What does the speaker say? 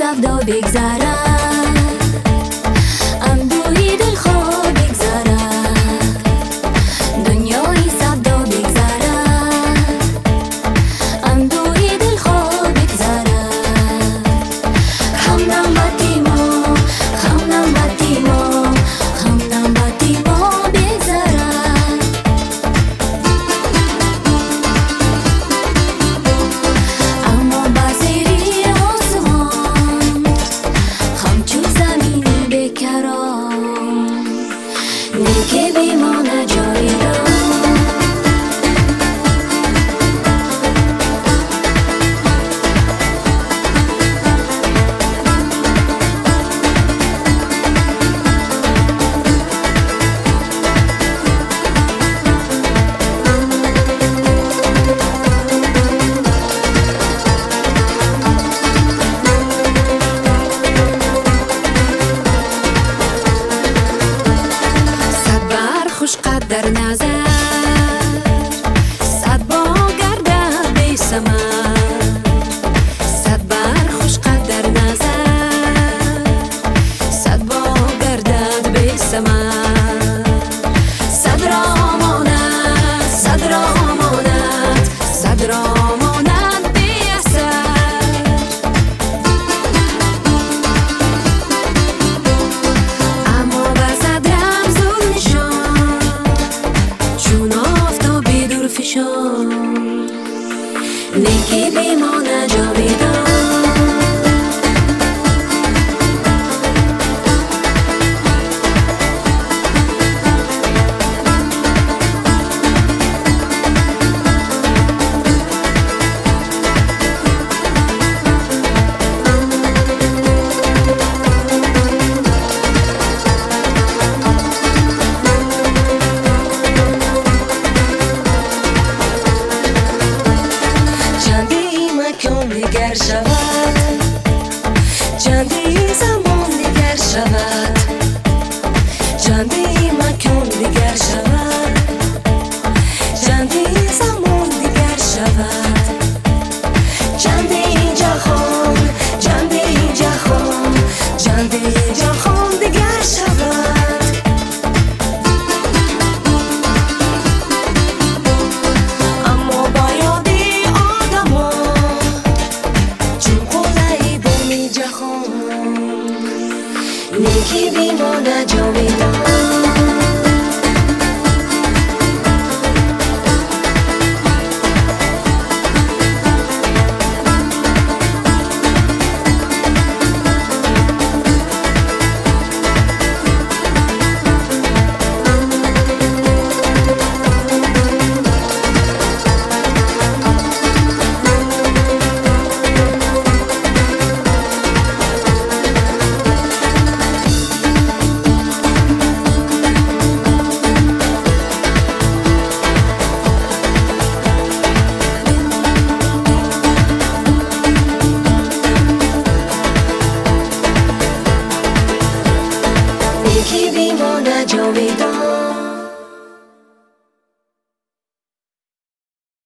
سودا بگذرد، اندوهی دلخواه بگذرد، دنیای سودا بگذرد، اندوهی دلخواه بگذرد. خمنم بدی ما، خمنم بدی ما، خمنم بدی ما بگذرد. اما بزیری آسمان همچون زمین بکران، نیکی بیمانه جاویدان. در نظر صد با گردد بی ثمر، صد بر خوش قد در نظر، صد با گردد بی ثمر. صد را ماند، صد را ماند، صد را ماند بی اثر. اما بر صد رمز و نشان چون آفتابی دور فشان، نیکی بیمانه جاویدان. دیگر شود، چندی زمان دیگر شود، چندی مکان دیگر شود، چندی زمان دیگر شود، چندی جهان، چندی جهان، چندی جهان دیگر شود. اما با یادی آدما نیکی بیمانه جاویدان.